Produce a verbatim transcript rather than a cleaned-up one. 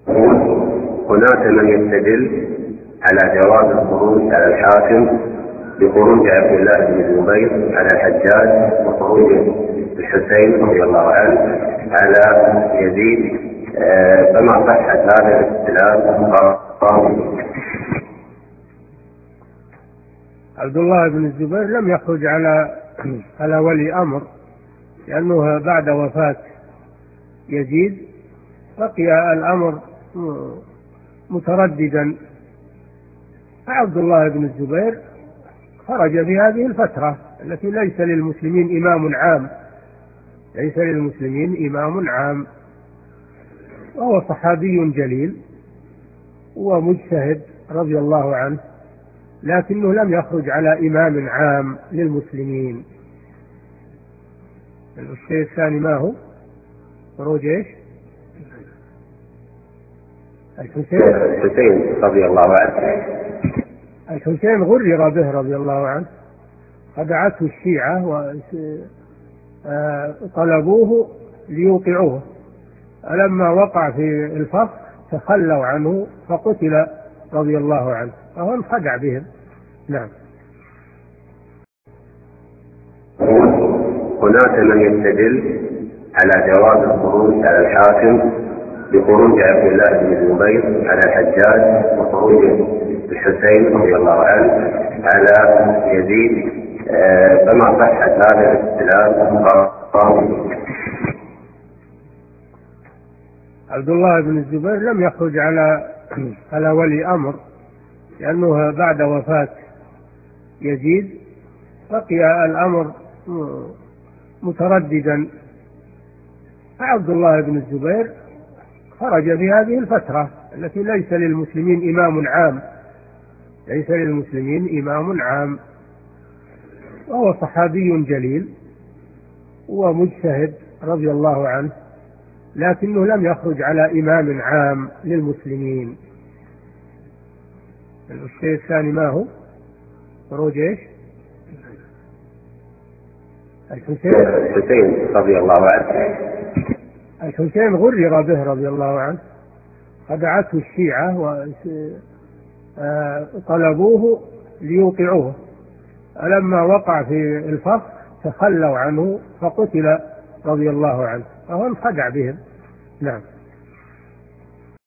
هناك من يستدل على جواز الخروج على الحاكم بخروج عبد الله بن الزبير على الحجاج وخروج الحسين رضي الله عنه على يزيد، فما صحة هذا الاستدلال؟ عبد الله بن الزبير لم يخرج على على ولي أمر، لأنه بعد وفاة يزيد بقي الأمر مترددا. عبد الله بن الزبير خرج في هذه الفترة التي ليس للمسلمين إمام عام، ليس للمسلمين إمام عام، وهو صحابي جليل ومجتهد رضي الله عنه، لكنه لم يخرج على إمام عام للمسلمين. الشيء الثاني ما هو خروج ايش؟ الحسين الحسين رضي الله عنه. الحسين غرر به رضي الله عنه، خدعته الشيعة وطلبوه ليوقعوه، فلما وقع في الفخ تخلوا عنه فقتل رضي الله عنه، فهو انخدع بهم. نعم. هناك من يستدل على جواز الخروج على الحاكم بخروج عبد الله بن الزبير على الحجاج وخروج الحسين رضي الله عنه على يزيد، فما صحة هذا الاستدلال؟ عبد الله بن الزبير لم يخرج على على ولي أمر، لأنه بعد وفاة يزيد بقي الأمر مترددا. عبد الله بن الزبير خرج في هذه الفترة التي ليس للمسلمين إمام عام، ليس للمسلمين إمام عام، وهو صحابي جليل ومجتهد رضي الله عنه، لكنه لم يخرج على إمام عام للمسلمين. الشيء الثاني ما هو خروج ايش؟ الحسين الحسين رضي الله عنه. الحسين غرر به رضي الله عنه، خدعته الشيعة وطلبوه ليوقعوه، فلما وقع في الفخ تخلوا عنه فقتل رضي الله عنه، فهو انخدع بهم. نعم.